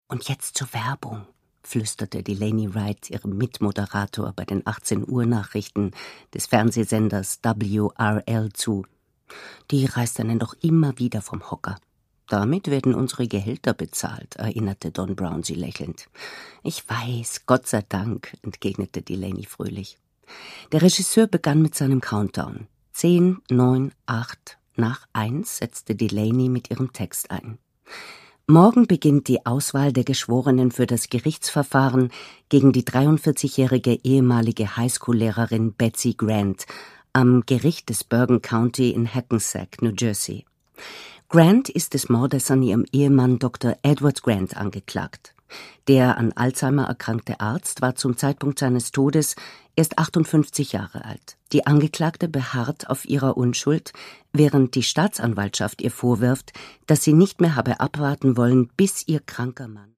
Und jetzt zur Werbung, flüsterte Delaney Wright ihrem Mitmoderator bei den 18-Uhr-Nachrichten des Fernsehsenders WRL zu. Die reißt einen doch immer wieder vom Hocker. Damit werden unsere Gehälter bezahlt, erinnerte Don Brown sie lächelnd. Ich weiß, Gott sei Dank, entgegnete Delaney fröhlich. Der Regisseur begann mit seinem Countdown. 10, 9, 8, nach 1 setzte Delaney mit ihrem Text ein. Morgen beginnt die Auswahl der Geschworenen für das Gerichtsverfahren gegen die 43-jährige ehemalige Highschool-Lehrerin Betsy Grant am Gericht des Bergen County in Hackensack, New Jersey. Grant ist des Mordes an ihrem Ehemann Dr. Edward Grant angeklagt. Der an Alzheimer erkrankte Arzt war zum Zeitpunkt seines Todes erst 58 Jahre alt. Die Angeklagte beharrt auf ihrer Unschuld, während die Staatsanwaltschaft ihr vorwirft, dass sie nicht mehr habe abwarten wollen, bis ihr kranker Mann